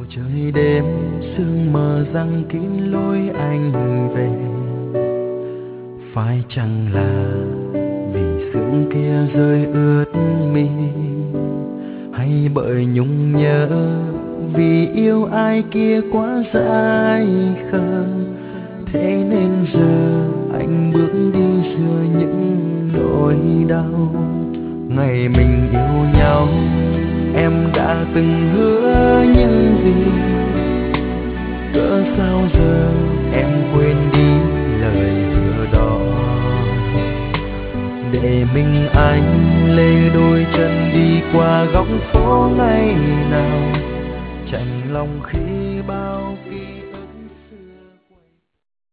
trời đêm sương mờ giăng kín lối anh về, phải chăng là vì sương kia rơi ướt mi, hay bởi nhung nhớ vì yêu ai kia quá dại khờ, thế nên giờ anh bước đi giữa những nỗi đau. Ngày mình yêu nhau em đã từng hứa những gì, cỡ sao giờ em quên đi lời hứa đó. Để mình anh lê đôi chân đi qua góc phố ngày nào, chạnh lòng khi bao